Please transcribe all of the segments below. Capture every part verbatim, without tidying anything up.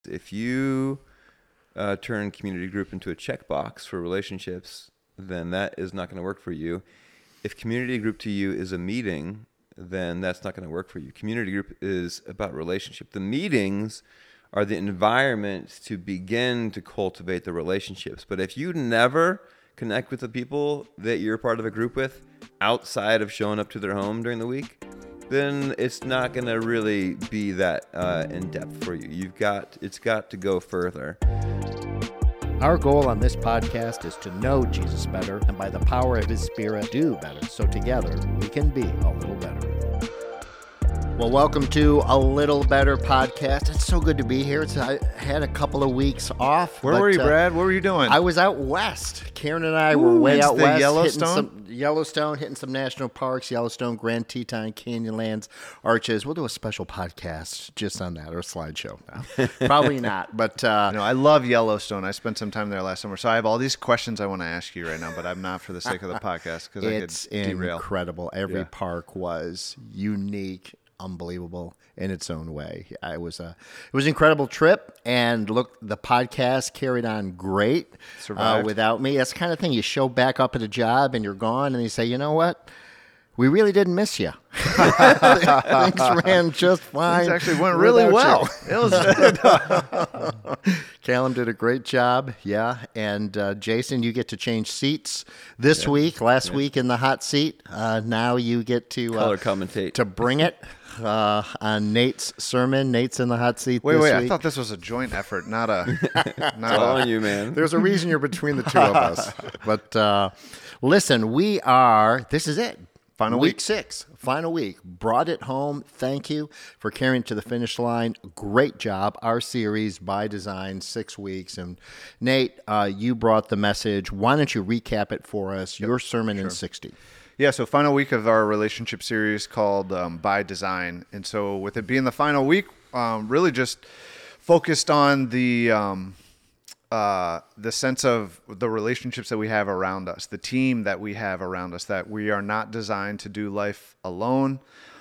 If you uh, turn community group into a checkbox for relationships, then that is not going to work for you. If community group to you is a meeting, then that's not going to work for you. Community group is about relationship. The meetings are the environment to begin to cultivate the relationships. But if you never connect with the people that you're part of a group with outside of showing up to their home during the week, then it's not going to really be that uh, in-depth for you. You've got, it's got to go further. Our goal on this podcast is to know Jesus better and by the power of his Spirit do better. So together we can be a little better. Well, welcome to A Little Better Podcast. It's so good to be here. It's, I had a couple of weeks off. Where but, were you, uh, Brad? What were you doing? I was out west. Karen and I Ooh, were way it's out the west. Yellowstone? Hitting some, Yellowstone, hitting some national parks, Yellowstone, Grand Teton, Canyonlands, Arches. We'll do a special podcast just on that, or a slideshow. No, probably not, but... Uh, you know, I love Yellowstone. I spent some time there last summer, so I have all these questions I want to ask you right now, but I'm not for the sake of the podcast because I it's could derail. Incredible. Every Yeah. park was unique, unbelievable in its own way. It was a it was an incredible trip, and look, the podcast carried on great uh, Survived. without me. That's the kind of thing you show back up at a job and you're gone, and you say, you know what? We really didn't miss you. Things ran just fine. Things actually went really without well. you. It was Callum did a great job, yeah. And uh, Jason, you get to change seats this Yeah. week. Last week in the hot seat. Uh, now you get to Color uh, commentate. to bring it uh, on Nate's sermon. Nate's in the hot seat Wait, this wait. week. I thought this was a joint effort, not a... It's not all a on you, man. There's a reason you're between the two of us. But uh, listen, we are, this is it. Final week. week. six, final week. Brought it home. Thank you for carrying it to the finish line. Great job. Our series, By Design, six weeks. And Nate, uh, you brought the message. Why don't you recap it for us? Your sermon in sixty. Yeah, so final week of our relationship series called um, By Design. And so with it being the final week, um, really just focused on the... Um, Uh, the sense of the relationships that we have around us, the team that we have around us, that we are not designed to do life alone.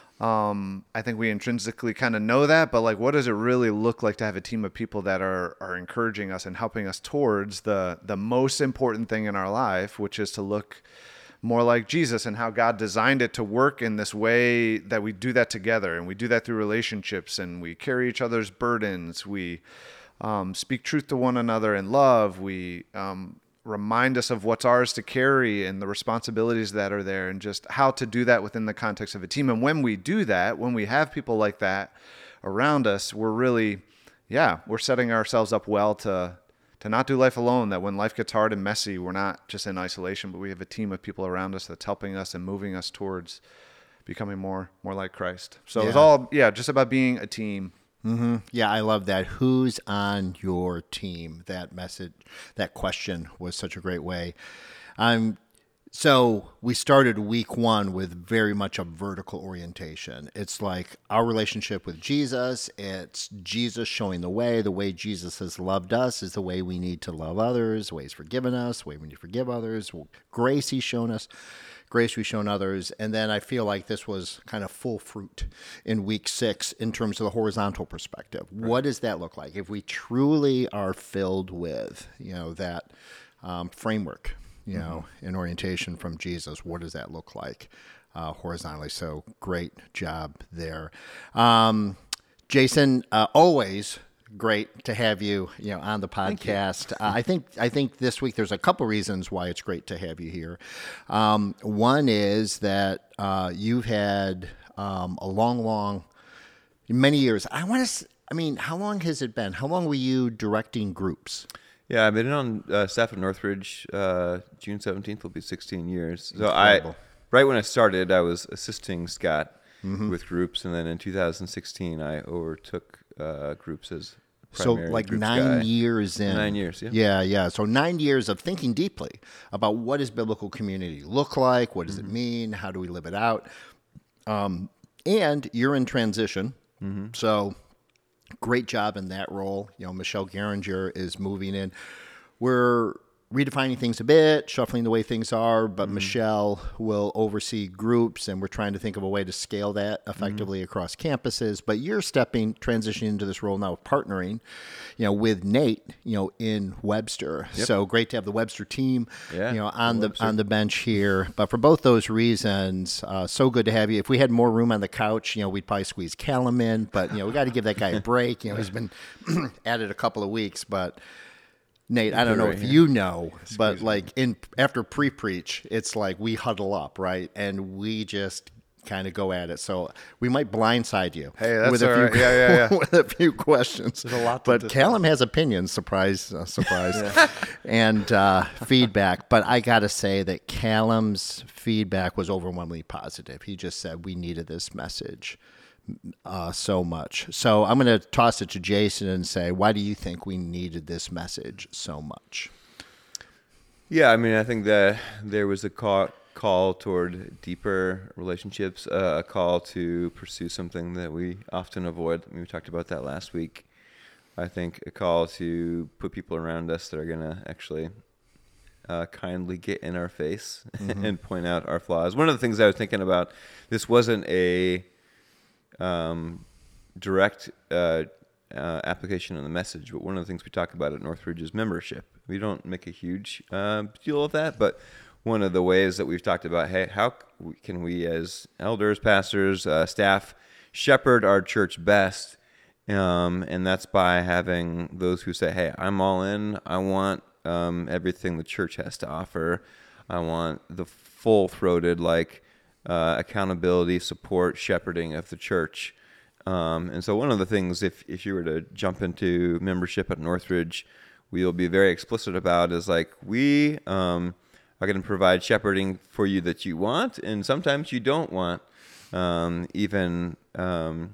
Um, I think we intrinsically kind of know that, but like, what does it really look like to have a team of people that are are encouraging us and helping us towards the the most important thing in our life, which is to look more like Jesus, and how God designed it to work in this way that we do that together, and we do that through relationships, and we carry each other's burdens. We Um, speak truth to one another in love. We um, remind us of what's ours to carry and the responsibilities that are there, and just how to do that within the context of a team. And when we do that, when we have people like that around us, we're really, yeah, we're setting ourselves up well to to not do life alone. That when life gets hard and messy, we're not just in isolation, but we have a team of people around us that's helping us and moving us towards becoming more more like Christ. So Yeah. it's all, yeah, just about being a team. Mm-hmm. Yeah, I love that. Who's on your team? That message, that question was such a great way. Um, so we started week one with very much a vertical orientation. It's like our relationship with Jesus. It's Jesus showing the way. The way Jesus has loved us is the way we need to love others, the way he's forgiven us, the way we need to forgive others, grace he's shown us. Grace we've shown others. And then I feel like this was kind of full fruit in week six in terms of the horizontal perspective. Right. What does that look like? If we truly are filled with, you know, that um, framework, you mm-hmm. know, in orientation from Jesus, what does that look like uh, horizontally? So great job there. Um, Jason, uh, always great to have you, you know, on the podcast. Uh, I think I think this week there's a couple reasons why it's great to have you here. Um, one is that uh, you've had um, a long, long, many years. I want to. I mean, how long has it been? How long were you directing groups? Yeah, I've been on uh, staff at Northridge. Uh, June seventeenth will be sixteen years. So Incredible. I, right when I started, I was assisting Scott Mm-hmm. with groups, and then in two thousand sixteen, I overtook uh, groups as So primary like groups nine guy. years in. Nine years, yeah. Yeah, yeah. So nine years of thinking deeply about what does biblical community look like? What does Mm-hmm. it mean? How do we live it out? Um, and you're in transition. Mm-hmm. So great job in that role. You know, Michelle Geringer is moving in. We're redefining things a bit, shuffling the way things are, but mm-hmm. Michelle will oversee groups, and we're trying to think of a way to scale that effectively mm-hmm. across campuses. But you're stepping, transitioning into this role now of partnering, you know, with Nate, you know, in Webster. Yep. So great to have the Webster team, yeah, you know, on the Webster. on the bench here. But for both those reasons, uh, so good to have you. If we had more room on the couch, you know, we'd probably squeeze Callum in, but, you know, we got to give that guy a break. You know, he's been at it a couple of weeks, but Nate, I don't know if you know, but like in after pre-preach, it's like we huddle up, right? And we just kind of go at it. So we might blindside you. Hey, that's with a all few, right. Yeah, yeah, yeah. with a few questions. There's a lot to But discuss. Callum has opinions, surprise, uh, surprise, yeah. and uh, feedback. But I got to say that Callum's feedback was overwhelmingly positive. He just said we needed this message Uh, so much. So I'm going to toss it to Jason and say, why do you think we needed this message so much? Yeah, I mean, I think that there was a call, call toward deeper relationships, uh, a call to pursue something that we often avoid. I mean, we talked about that last week. I think a call to put people around us that are going to actually uh, kindly get in our face mm-hmm. and point out our flaws. One of the things I was thinking about, this wasn't a Um, direct uh, uh, application of the message, but one of the things we talk about at Northridge is membership. We don't make a huge uh, deal of that, but one of the ways that we've talked about, hey, how can we as elders, pastors, uh, staff, shepherd our church best? Um, and that's by having those who say, hey, I'm all in. I want um, everything the church has to offer. I want the full-throated, like, Uh, accountability, support, shepherding of the church. Um, and so one of the things, if, if you were to jump into membership at Northridge, we'll be very explicit about is like, we um, are going to provide shepherding for you that you want, and sometimes you don't want. Um, even, um,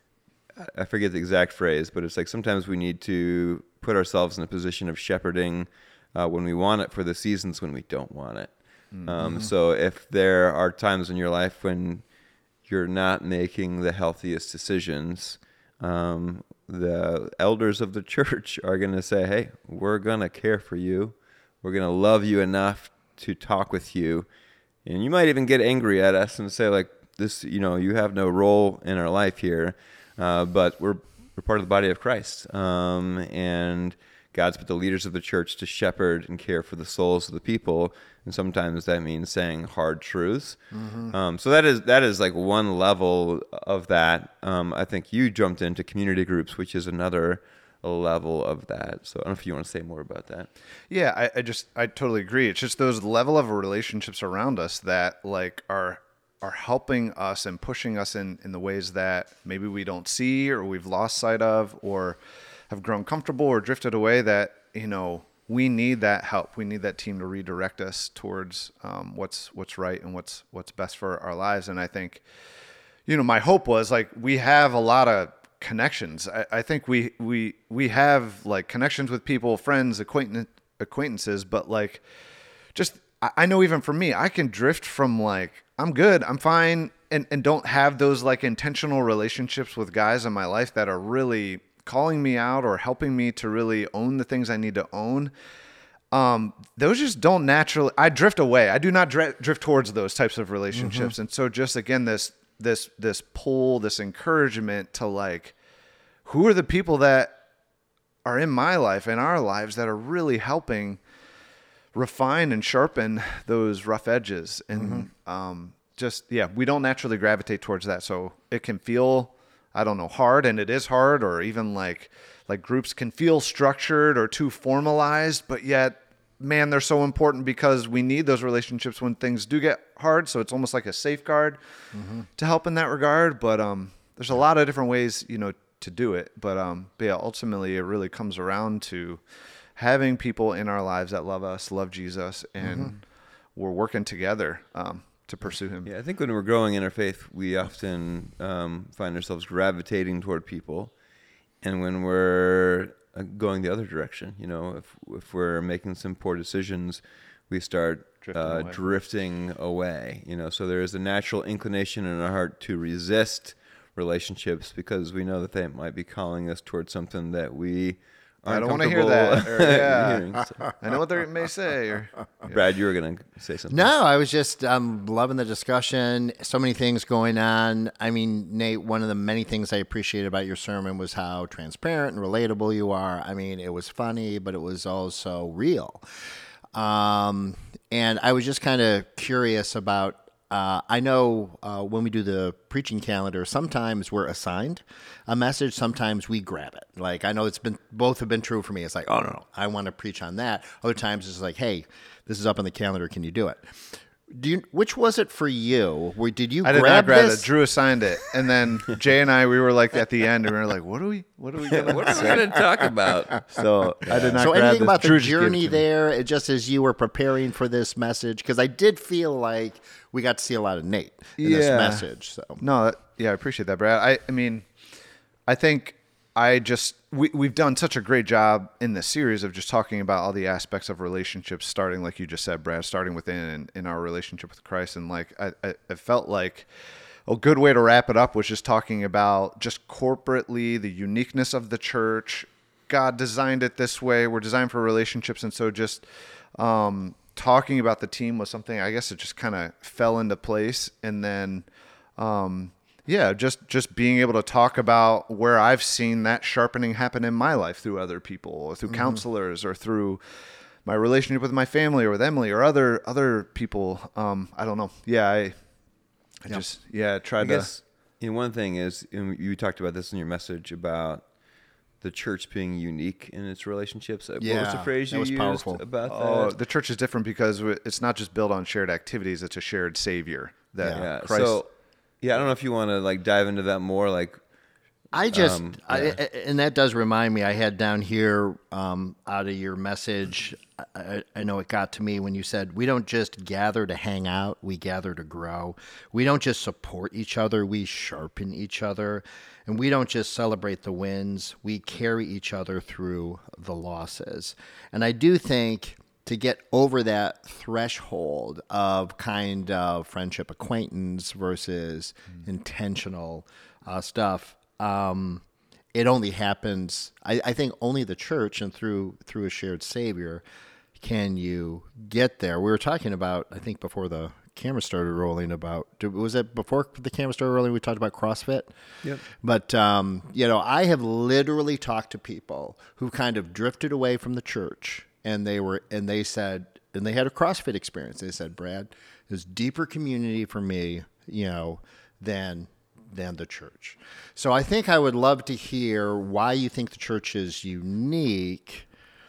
I forget the exact phrase, but it's like sometimes we need to put ourselves in a position of shepherding uh, when we want it for the seasons when we don't want it. Um, mm-hmm. So if there are times in your life when you're not making the healthiest decisions, um, the elders of the church are going to say, hey, we're going to care for you. We're going to love you enough to talk with you. And you might even get angry at us and say, like, this, you know, you have no role in our life here. Uh, but we're, we're part of the body of Christ. Um, and God's put the leaders of the church to shepherd and care for the souls of the people, and sometimes that means saying hard truths. Mm-hmm. Um, so that is that is like one level of that. Um, I think you jumped into community groups, which is another level of that. So I don't know if you want to say more about that. Yeah, I, I just I totally agree. It's just those level of relationships around us that like are are helping us and pushing us in in the ways that maybe we don't see or we've lost sight of or have grown comfortable or drifted away, that, you know, we need that help. We need that team to redirect us towards um, what's what's right and what's what's best for our lives. And I think, you know, my hope was like we have a lot of connections. I, I think we we we have like connections with people, friends, acquaintance acquaintances, but like just I, I know even for me, I can drift from like I'm good, I'm fine, and and don't have those like intentional relationships with guys in my life that are really calling me out or helping me to really own the things I need to own. Um, those just don't naturally, I drift away. I do not drift, drift towards those types of relationships. Mm-hmm. And so just again, this, this, this pull, this encouragement to like, who are the people that are in my life, in our lives, that are really helping refine and sharpen those rough edges. And, mm-hmm. um, just, yeah, we don't naturally gravitate towards that. So it can feel, I don't know, hard, and it is hard, or even like like groups can feel structured or too formalized, but yet, man, they're so important because we need those relationships when things do get hard. So it's almost like a safeguard mm-hmm. to help in that regard. But um, there's a lot of different ways, you know, to do it. But um, but yeah, ultimately, it really comes around to having people in our lives that love us, love Jesus, and mm-hmm. we're working together. Um, to pursue him. Yeah, I think when we're growing in our faith, we often um, find ourselves gravitating toward people. And when we're going the other direction, you know, if if we're making some poor decisions, we start drifting, uh, away. drifting away, you know. So there is a natural inclination in our heart to resist relationships because we know that they might be calling us towards something that we I don't want want to hear that. Or, yeah. so. I know what they may say. Or Brad, you were gonna say something. No, I was just um, loving the discussion. So many things going on. I mean, Nate, one of the many things I appreciated about your sermon was how transparent and relatable you are. I mean, it was funny, but it was also real. Um, and I was just kind of curious about. Uh, I know uh, when we do the preaching calendar, sometimes we're assigned a message. Sometimes we grab it. Like, I know it's been, both have been true for me. It's like, oh, no, no, I want to preach on that. Other times it's like, hey, this is up on the calendar. Can you do it? Do you, which was it for you? Where, did you I did grab not grab this? it. Drew assigned it. And then Jay and I, we were like at the end, and we were like, what are we, what are we going What are we gonna talk about? So I did not So grab anything this. about the Drew just gave it journey to me. there, it- just as you were preparing for this message? Because I did feel like we got to see a lot of Nate in this Yeah. message. So No, that, yeah, I appreciate that, Brad. I, I mean, I think I just we we've done such a great job in this series of just talking about all the aspects of relationships, starting like you just said, Brad, starting within in, in our relationship with Christ, and like I, I, I felt like a good way to wrap it up was just talking about just corporately the uniqueness of the church. God designed it this way. We're designed for relationships, and so just um, talking about the team was something I guess it just kind of fell into place, and then. Um, Yeah, just just being able to talk about where I've seen that sharpening happen in my life through other people, or through mm-hmm. counselors, or through my relationship with my family, or with Emily, or other other people. Um, I don't know. Yeah, I, I yep. just yeah tried I to. guess, you know, one thing is, and you talked about this in your message about the church being unique in its relationships. Yeah, what was the phrase you was used powerful. about oh, that? the church is different because it's not just built on shared activities; it's a shared Savior. That yeah. Christ. So, yeah, I don't know if you want to like dive into that more. Like, I just, um, I, yeah. and that does remind me, I had down here um, out of your message, I, I know it got to me when you said, we don't just gather to hang out, we gather to grow. We don't just support each other, we sharpen each other. And we don't just celebrate the wins, we carry each other through the losses. And I do think to get over that threshold of kind of friendship acquaintance versus mm. intentional uh, stuff, um, it only happens, I, I think only the church and through through a shared Savior can you get there. We were talking about, I think before the camera started rolling about, was it before the camera started rolling we talked about CrossFit? Yep. But, um, you know, I have literally talked to people who kind of drifted away from the church. And they were, and they said, and they had a CrossFit experience. They said, Brad, there's deeper community for me, you know, than than the church. So I think I would love to hear why you think the church is unique,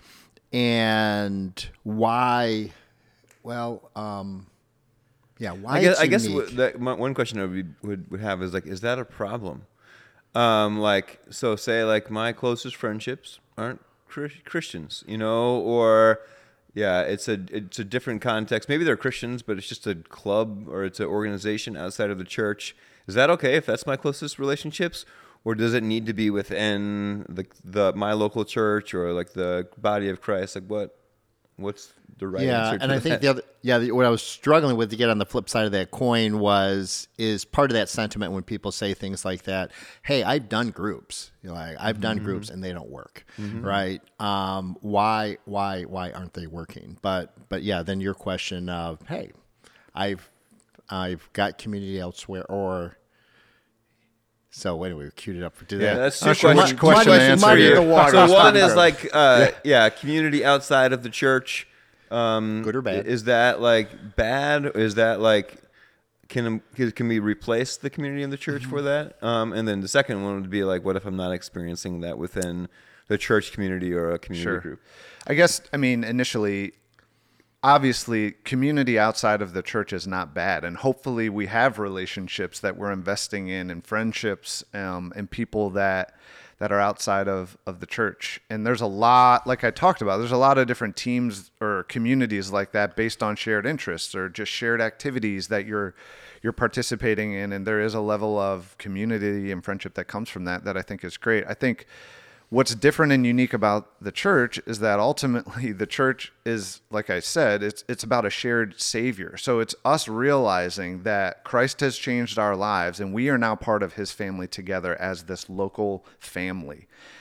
and why. Well, um, yeah, why? I guess, it's I guess unique. w- that my, one question I would, would would have is like, is that a problem? Um, like, so say like my closest friendships aren't Christians, you know, or yeah, it's a it's a different context. Maybe they're Christians, but it's just a club or it's an organization outside of the church. Is that okay if that's my closest relationships, or does it need to be within the the my local church or like the body of Christ? Like what what's the right yeah, answer to and I that? think the other, yeah, the, what I was struggling with to get on the flip side of that coin was is part of that sentiment when people say things like that. Hey, I've done groups, you know, like I've mm-hmm. done groups and they don't work, mm-hmm. right? Um, why, why, why aren't they working? But, but yeah, then your question of, hey, I've, I've got community elsewhere, or. So anyway, we queued it up for today. Yeah, that's two Not sure questions. which question Muddy- to answer muddy here. the water. So one is Good. like, uh, yeah. yeah, community outside of the church. Um, Good or bad? Is that like bad? Is that like can can we replace the community in the church mm-hmm. for that? Um, and then the second one would be like, what if I'm not experiencing that within the church community or a community Sure. group? I guess, I mean, initially, obviously, community outside of the church is not bad. And hopefully we have relationships that we're investing in and friendships um, and people that that are outside of, of the church. And there's a lot, like I talked about, there's a lot of different teams or communities like that based on shared interests or just shared activities that you're you're participating in. And there is a level of community and friendship that comes from that that I think is great. I think what's different and unique about the church is that ultimately the church is, like I said, it's it's about a shared Savior. So it's us realizing that Christ has changed our lives and we are now part of his family together as this local family.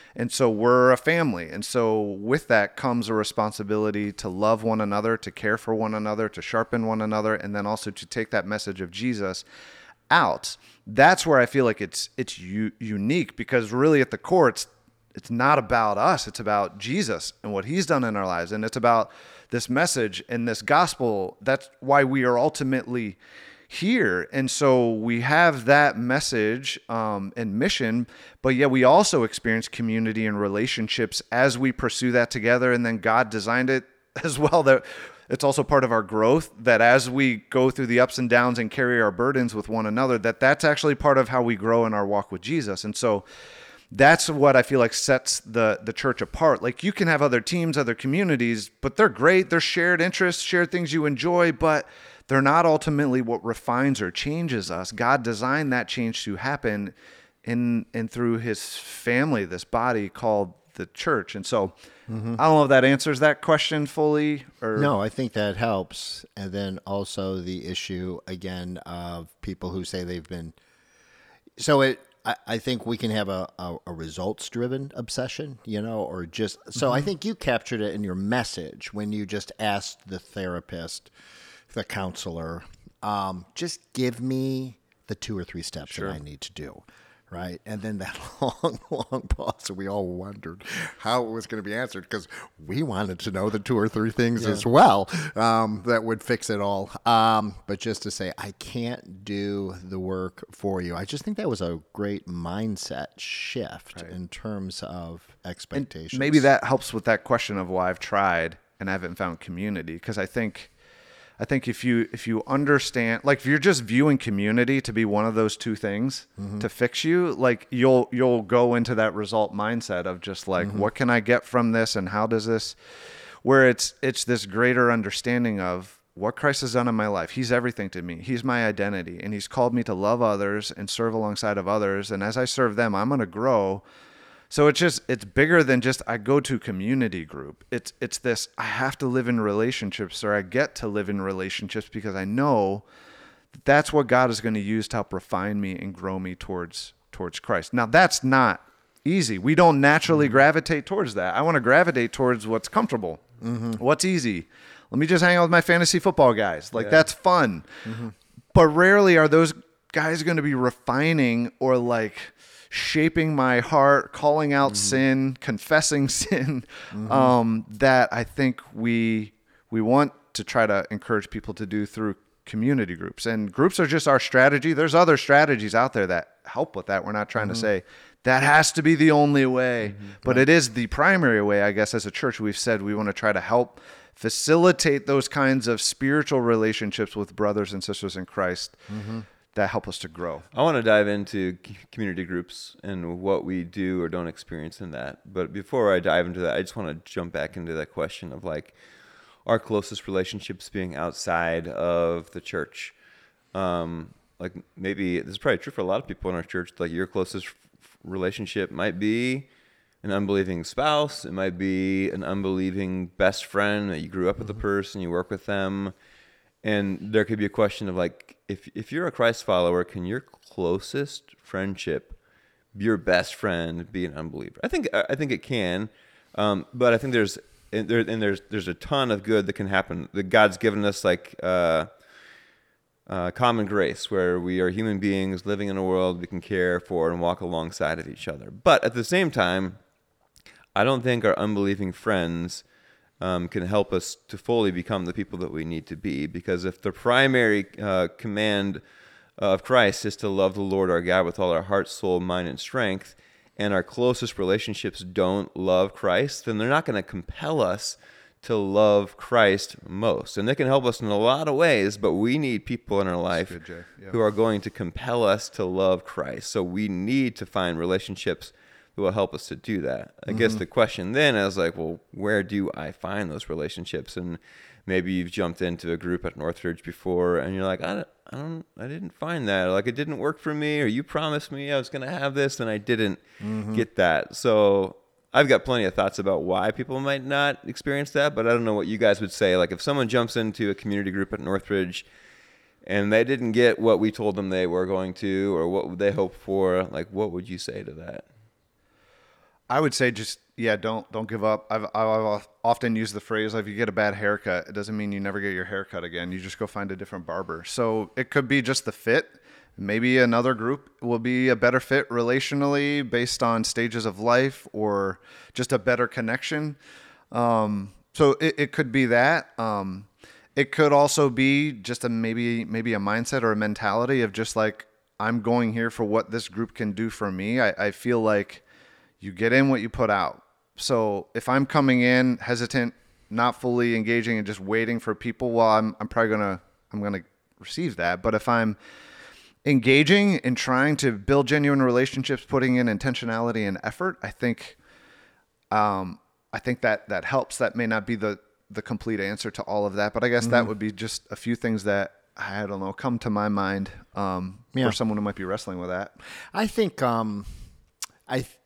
And so we're a family. And so with that comes a responsibility to love one another, to care for one another, to sharpen one another, and then also to take that message of Jesus out. That's where I feel like it's it's u- unique, because really at the core, it's it's not about us. It's about Jesus and what he's done in our lives. And it's about this message and this gospel. That's why we are ultimately here. And so we have that message um, and mission, but yet we also experience community and relationships as we pursue that together. And then God designed it as well, that it's also part of our growth, that as we go through the ups and downs and carry our burdens with one another, that that's actually part of how we grow in our walk with Jesus. And so that's what I feel like sets the the church apart. Like, you can have other teams, other communities, but they're great. They're shared interests, shared things you enjoy, but they're not ultimately what refines or changes us. God designed that change to happen in and through his family, this body called the church. And so mm-hmm. I don't know if that answers that question fully. Or No, I think that helps. And then also the issue, again, of people who say they've been... So it, I, I think we can have a, a, a results-driven obsession, you know, or just... So mm-hmm. I think you captured it in your message when you just asked the therapist, the counselor, um, just give me the two or three steps sure. that I need to do, right? And then that long, long pause, and we all wondered how it was going to be answered, because we wanted to know the two or three things yeah. as well um, that would fix it all. Um, but just to say, I can't do the work for you. I just think that was a great mindset shift right. in terms of expectations. And maybe that helps with that question of why I've tried and I haven't found community, because I think... I think if you if you understand, like if you're just viewing community to be one of those two things mm-hmm. to fix you, like you'll you'll go into that result mindset of just like, mm-hmm. what can I get from this, and how does this, where it's it's this greater understanding of what Christ has done in my life. He's everything to me. He's my identity, and he's called me to love others and serve alongside of others. And as I serve them, I'm going to grow. So it's just, it's bigger than just I go to community group. It's it's this, I have to live in relationships, or I get to live in relationships because I know that that's what God is going to use to help refine me and grow me towards towards Christ. Now, that's not easy. We don't naturally mm-hmm. gravitate towards that. I want to gravitate towards what's comfortable, mm-hmm. what's easy. Let me just hang out with my fantasy football guys. Like, yeah. that's fun. Mm-hmm. But rarely are those guys going to be refining or like shaping my heart, calling out mm-hmm. sin, confessing sin, mm-hmm. um, that I think we we want to try to encourage people to do through community groups. And groups are just our strategy. There's other strategies out there that help with that. We're not trying mm-hmm. to say that has to be the only way, mm-hmm. but right. it is the primary way, I guess. As a church, we've said we want to try to help facilitate those kinds of spiritual relationships with brothers and sisters in Christ. Mm-hmm. that help us to grow. I want to dive into community groups and what we do or don't experience in that. But before I dive into that, I just want to jump back into that question of like our closest relationships being outside of the church. Um, like maybe this is probably true for a lot of people in our church. Like your closest relationship might be an unbelieving spouse. It might be an unbelieving best friend that you grew up mm-hmm. with the person, you work with them. And there could be a question of like, if if you're a Christ follower, can your closest friendship, your best friend, be an unbeliever? I think I think it can, um, but I think there's and, there, and there's there's a ton of good that can happen. That God's given us like uh, uh, common grace, where we are human beings living in a world we can care for and walk alongside of each other. But at the same time, I don't think our unbelieving friends Um, can help us to fully become the people that we need to be. Because if the primary uh, command of Christ is to love the Lord our God with all our heart, soul, mind, and strength, and our closest relationships don't love Christ, then they're not going to compel us to love Christ most. And they can help us in a lot of ways, but we need people in our life good, Jay. Yeah. who are going to compel us to love Christ. So we need to find relationships who will help us to do that. I mm-hmm. guess the question then is like, well, where do I find those relationships? And maybe you've jumped into a group at Northridge before and you're like, I don't, I don't, I didn't find that. Like it didn't work for me, or you promised me I was going to have this and I didn't mm-hmm. get that. So I've got plenty of thoughts about why people might not experience that, but I don't know what you guys would say. Like if someone jumps into a community group at Northridge and they didn't get what we told them they were going to, or what would they hope for, like what would you say to that? I would say just, yeah, don't don't give up. I've, I've often used the phrase, like, if you get a bad haircut, it doesn't mean you never get your haircut again. You just go find a different barber. So it could be just the fit. Maybe another group will be a better fit relationally based on stages of life or just a better connection. Um, so it, it could be that. Um, it could also be just a maybe maybe a mindset or a mentality of just like, I'm going here for what this group can do for me. I, I feel like you get in what you put out. So if I'm coming in hesitant, not fully engaging and just waiting for people, well, I'm I'm probably gonna I'm gonna receive that. But if I'm engaging and trying to build genuine relationships, putting in intentionality and effort, I think um I think that that helps. That may not be the the complete answer to all of that, but I guess mm-hmm. that would be just a few things that I don't know come to my mind um, yeah. for someone who might be wrestling with that. I think um, I. Th-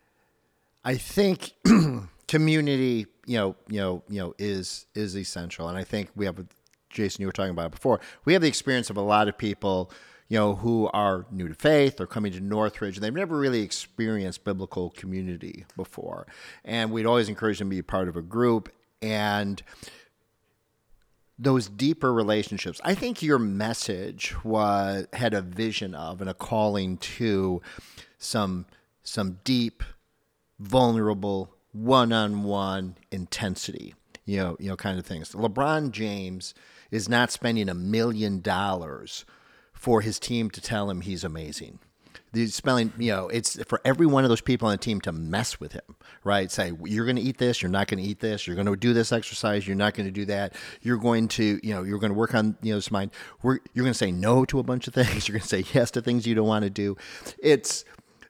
I think community, you know, you know, you know, is is essential, and I think we have, Jason, you were talking about it before. We have the experience of a lot of people, you know, who are new to faith or coming to Northridge, and they've never really experienced biblical community before, and we'd always encourage them to be part of a group and those deeper relationships. I think your message was had a vision of and a calling to some some deep, vulnerable, one-on-one intensity, you know, you know, kind of things. LeBron James is not spending a million dollars for his team to tell him he's amazing. He's spending, you know, it's for every one of those people on the team to mess with him, right? Say, you're going to eat this, you're not going to eat this, you're going to do this exercise, you're not going to do that. You're going to, you know, you're going to work on, you know, this mind. We're, you're going to say no to a bunch of things. You're going to say yes to things you don't want to do. It's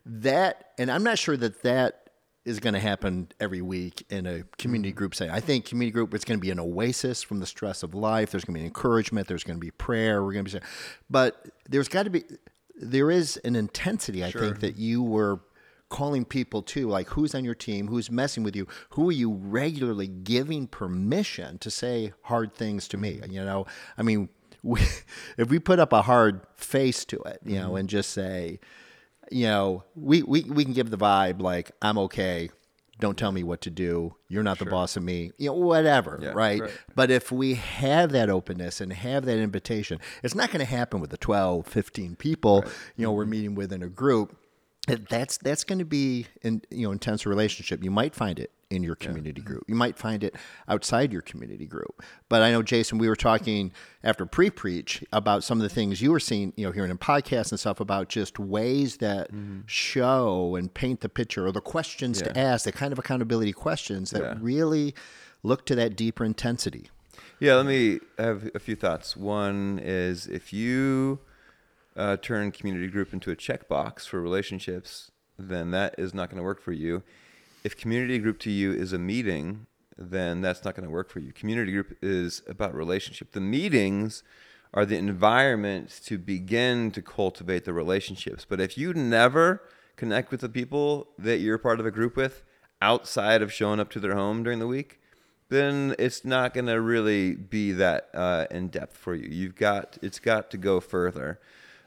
that, and I'm not sure that that is going to happen every week in a community group setting. I think community group, it's going to be an oasis from the stress of life. There's going to be encouragement. There's going to be prayer. We're going to be, but there's got to be, there is an intensity, I sure. think, that you were calling people to, like who's on your team, who's messing with you, who are you regularly giving permission to say hard things to me? You know, I mean, we, if we put up a hard face to it, you know, mm-hmm. and just say, you know, we, we, we can give the vibe like, I'm okay. Don't tell me what to do. You're not sure. the boss of me. You know, whatever, yeah, right? right? But if we have that openness and have that invitation, it's not going to happen with the twelve, fifteen people, right. you know, we're meeting with in a group. That's that's going to be an you know intense relationship. You might find it in your community yeah. group. You might find it outside your community group. But I know, Jason, we were talking after pre-preach about some of the things you were seeing, you know, hearing in podcasts and stuff about just ways that mm-hmm. show and paint the picture, or the questions yeah. to ask, the kind of accountability questions that yeah. really look to that deeper intensity. Yeah, let me have a few thoughts. One is, if you uh, turn community group into a checkbox for relationships, then that is not going to work for you. If community group to you is a meeting, then that's not going to work for you. Community group is about relationship. The meetings are the environment to begin to cultivate the relationships. But if you never connect with the people that you're part of a group with outside of showing up to their home during the week, then it's not going to really be that uh, in depth for you. You've got, it's got to go further.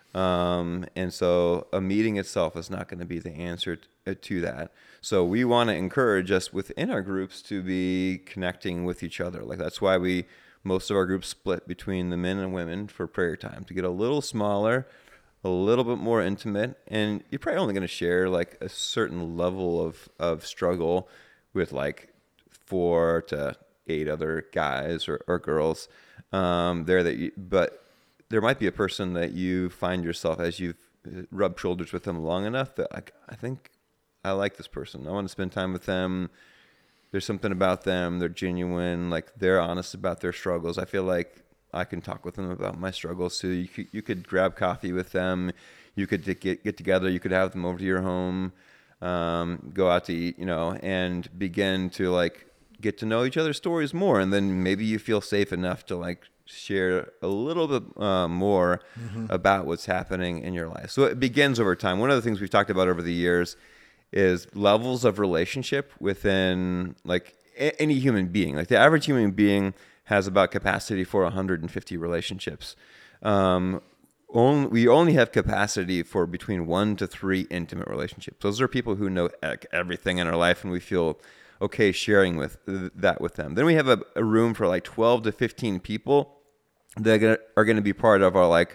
Um, and so a meeting itself is not going to be the answer t- to that. So we want to encourage us within our groups to be connecting with each other. Like, that's why we, most of our groups split between the men and women for prayer time, to get a little smaller, a little bit more intimate. And you're probably only going to share like a certain level of, of struggle with like four to eight other guys or, or girls, um, there that you, but there might be a person that you find yourself, as you've rubbed shoulders with them long enough, that like, I think I like this person. I want to spend time with them. There's something about them. They're genuine. Like, they're honest about their struggles. I feel like I can talk with them about my struggles. So you could, you could grab coffee with them. You could get, get together. You could have them over to your home, um, go out to eat, you know, and begin to like get to know each other's stories more. And then maybe you feel safe enough to like share a little bit uh, more mm-hmm. about what's happening in your life. So it begins over time. One of the things we've talked about over the years is levels of relationship within like a- any human being. Like, the average human being has about capacity for one hundred fifty relationships. Um, only we only have capacity for between one to three intimate relationships. Those are people who know like, everything in our life, and we feel okay sharing with that with them. Then we have a, a room for like twelve to fifteen people that are going to be part of our like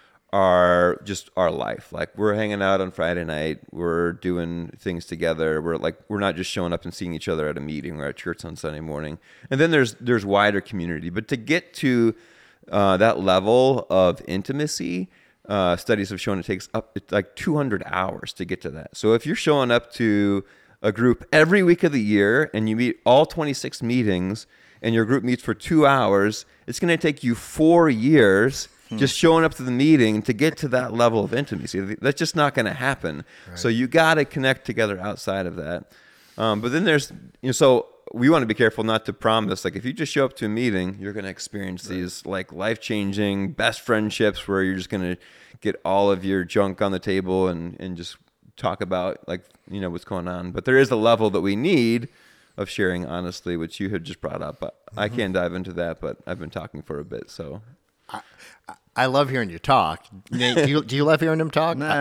our just our life. Like we're hanging out on Friday night, we're doing things together. We're like we're not just showing up and seeing each other at a meeting or at church on Sunday morning. And then there's there's wider community. But to get to uh, that level of intimacy, uh, studies have shown it takes up it's like two hundred hours to get to that. So if you're showing up to a group every week of the year and you meet all twenty-six meetings and your group meets for two hours, it's going to take you four years just showing up to the meeting to get to that level of intimacy. That's just not going to happen. Right. So you got to connect together outside of that. Um, but then there's, you know, so we want to be careful not to promise, like if you just show up to a meeting, you're going to experience right. these like life-changing best friendships where you're just going to get all of your junk on the table and, and just talk about like, you know, what's going on. But there is a level that we need of sharing honestly, which you had just brought up. Mm-hmm. I can't dive into that, but I've been talking for a bit, so... I, I love hearing you talk. Nate, do you, do you love hearing him talk? Nah.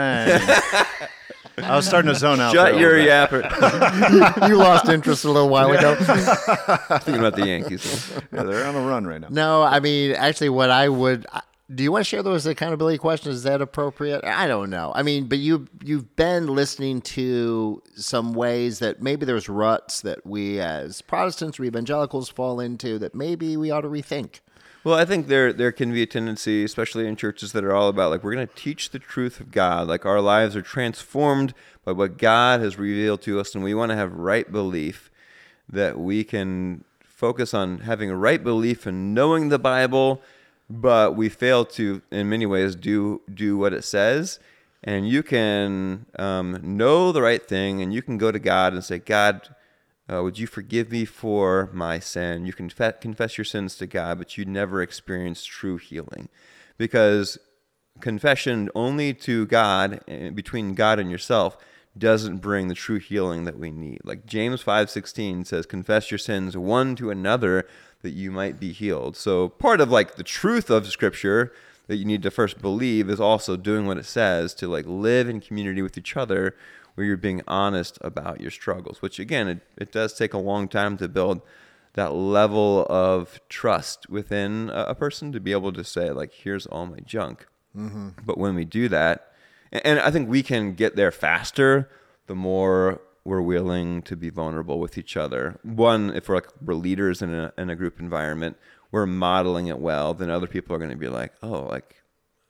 I was starting to zone out. Shut your yapper. you, you lost interest a little while ago. Thinking about the Yankees. Yeah, they're on a run right now. No, I mean, actually, what I would... Do you want to share those accountability questions? Is that appropriate? I don't know. I mean, but you, you've been listening to some ways that maybe there's ruts that we as Protestants or evangelicals fall into that maybe we ought to rethink. Well, I think there there can be a tendency, especially in churches that are all about, like, we're going to teach the truth of God. Like, our lives are transformed by what God has revealed to us, and we want to have right belief, that we can focus on having a right belief and knowing the Bible, but we fail to, in many ways, do do what it says. And you can um, know the right thing, and you can go to God and say, God, Uh, would you forgive me for my sin? You can confess, confess your sins to God, but you never experience true healing. Because confession only to God, between God and yourself, doesn't bring the true healing that we need. Like James five sixteen says, confess your sins one to another that you might be healed. So part of like the truth of Scripture that you need to first believe is also doing what it says to like live in community with each other, where you're being honest about your struggles, which again, it, it does take a long time to build that level of trust within a, a person to be able to say, like, here's all my junk. Mm-hmm. But when we do that, and, and I think we can get there faster, the more we're willing to be vulnerable with each other. One, if we're like we're leaders in a, in a group environment, we're modeling it well, then other people are going to be like, oh, like,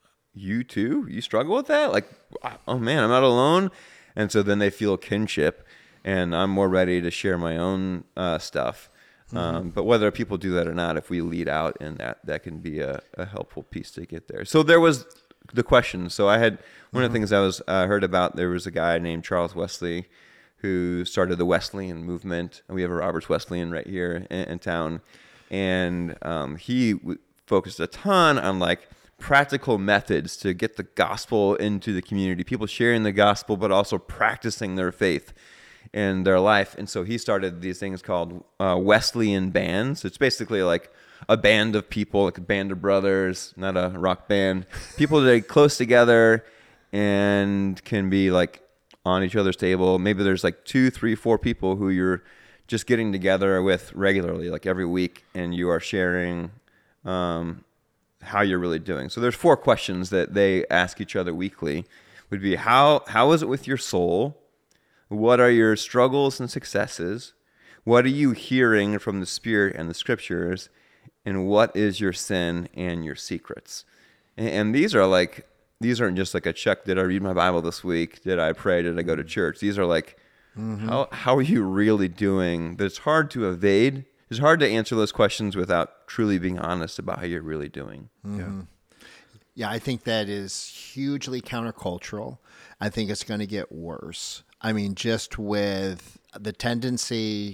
you too? You struggle with that? Like, oh man, I'm not alone. And so then they feel kinship, and I'm more ready to share my own uh, stuff. Mm-hmm. Um, but whether people do that or not, if we lead out in that, that can be a, a helpful piece to get there. So there was the question. So I had, one mm-hmm. of the things I was uh, heard about, there was a guy named Charles Wesley who started the Wesleyan movement. And we have a Roberts Wesleyan right here in, in town. And um, he w- focused a ton on like practical methods to get the gospel into the community, people sharing the gospel, but also practicing their faith in their life. And so he started these things called uh, Wesleyan bands. It's basically like a band of people, like a band of brothers, not a rock band, people that are close together and can be like on each other's table. Maybe there's like two, three, four people who you're just getting together with regularly, like every week, and you are sharing um, how you're really doing. So there's four questions that they ask each other weekly. Would be, how how is it with your soul? What are your struggles and successes? What are you hearing from the Spirit and the Scriptures? And what is your sin and your secrets? And, and these are like, these aren't just like a check. Did I read my Bible this week? Did I pray? Did I go to church? These are like, mm-hmm. how how are you really doing? That it's hard to evade. It's hard to answer those questions without truly being honest about how you're really doing. Mm-hmm. Yeah. Yeah, I think that is hugely countercultural. I think it's going to get worse. I mean, just with the tendency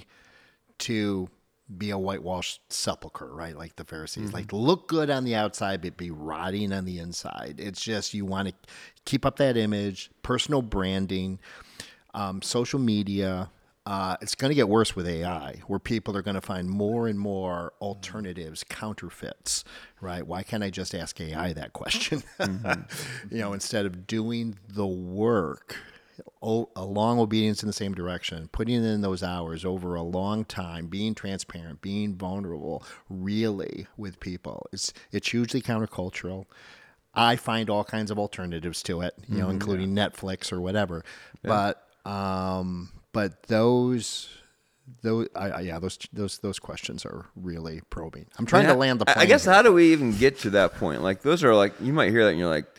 to be a whitewashed sepulcher, right? Like the Pharisees, mm-hmm. like look good on the outside, but be rotting on the inside. It's just, you want to keep up that image, personal branding, um, social media, uh, it's going to get worse with A I, where people are going to find more and more alternatives, counterfeits, right? Why can't I just ask A I that question? Mm-hmm. You know, instead of doing the work, o- along obedience in the same direction, putting in those hours over a long time, being transparent, being vulnerable, really with people. It's it's hugely countercultural. I find all kinds of alternatives to it, you know, mm-hmm, including yeah. Netflix or whatever. Yeah. But um, but those those I, I, yeah those those those questions are really probing. I'm trying I mean, to land the plane. I guess here. How do we even get to that point? Like those are like you might hear that and you're like,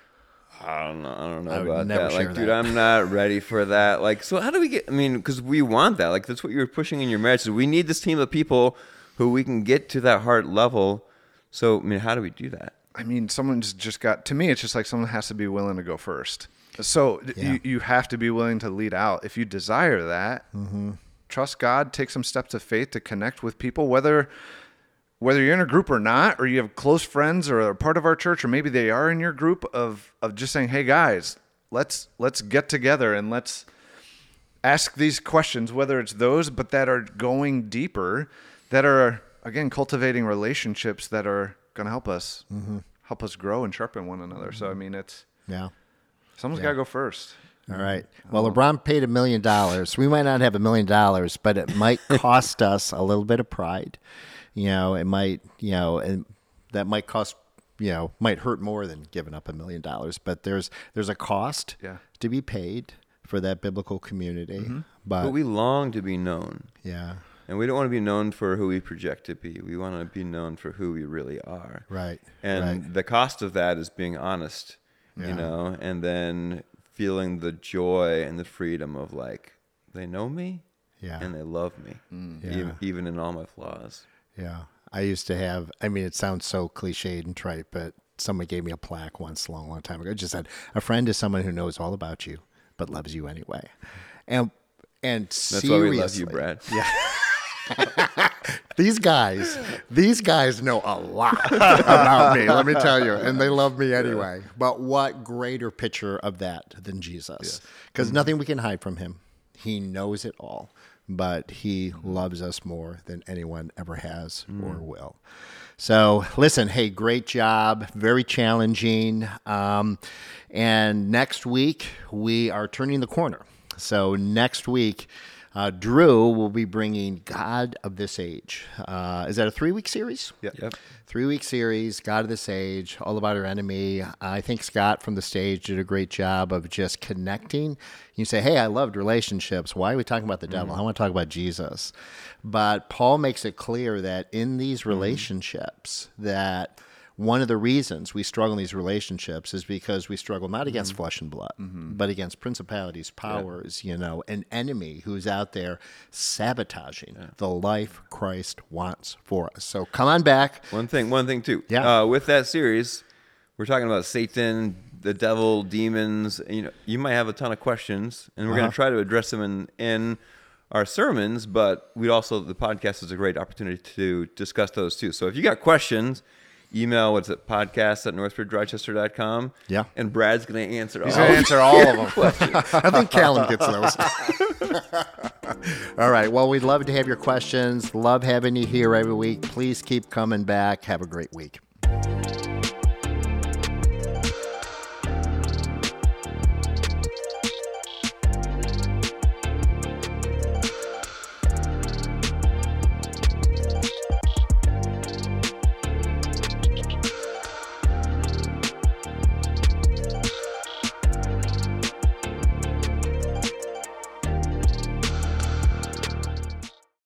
I don't know, I don't know I would about never that. share Like, dude, that. I'm not ready for that. Like, so how do we get? I mean, because we want that. Like, that's what you're pushing in your marriage. So we need this team of people who we can get to that heart level. So I mean, how do we do that? I mean, someone's just got, to me, it's just like someone has to be willing to go first. So Yeah. you, you have to be willing to lead out. If you desire that, Mm-hmm. trust God, take some steps of faith to connect with people, whether whether you're in a group or not, or you have close friends or are part of our church, or maybe they are in your group of, of just saying, hey guys, let's, let's get together and let's ask these questions, whether it's those, but that are going deeper, that are, again, cultivating relationships that are going to help us mm-hmm. help us grow and sharpen one another. Mm-hmm. So I mean, it's Yeah. someone's Yeah. got to go first. All right. Well, LeBron paid a million dollars. We might not have a million dollars, but it might cost us a little bit of pride. You know, it might, you know, and that might cost, you know, might hurt more than giving up a million dollars. But there's there's a cost Yeah. to be paid for that biblical community. Mm-hmm. But, But we long to be known. yeah, And we don't want to be known for who we project to be. We want to be known for who we really are. right. And right. the cost of that is being honest, Yeah. you know, and then feeling the joy and the freedom of like, they know me Yeah. and they love me, Yeah. even, even in all my flaws. Yeah. I used to have, I mean, it sounds so cliched and trite, but someone gave me a plaque once a long, long time ago. It just said, a friend is someone who knows all about you, but loves you anyway. And, and That's seriously, why we love you, Brad. Yeah. These guys, these guys know a lot about me, let me tell you, and they love me anyway. But what greater picture of that than Jesus? Because Mm-hmm. nothing we can hide from him. He knows it all, but he loves us more than anyone ever has Mm. or will. So listen, hey, great job. Very challenging. Um, and next week, we are turning the corner. So next week, Uh, Drew will be bringing God of This Age. Uh, is that a three-week series? Yep. Yep. Three-week series, God of This Age, all about our enemy. I think Scott from the stage did a great job of just connecting. You say, hey, I loved relationships. Why are we talking about the devil? I want to talk about Jesus. But Paul makes it clear that in these relationships, that one of the reasons we struggle in these relationships is because we struggle not against mm-hmm. flesh and blood, mm-hmm. but against principalities, powers, yeah. you know, an enemy who's out there sabotaging yeah. the life Christ wants for us. So come on back. One thing, one thing too. Yeah. Uh, with that series, we're talking about Satan, the devil, demons. You know, you might have a ton of questions, and we're Uh-huh. going to try to address them in in our sermons. But we also the podcast is a great opportunity to discuss those too. So if you got questions, email what's it podcast at northbridge rochester dot com. Yeah. And Brad's going to answer all. He's going to answer all of them. I think Callum gets those. All right. Well, we'd love to have your questions. Love having you here every week. Please keep coming back. Have a great week.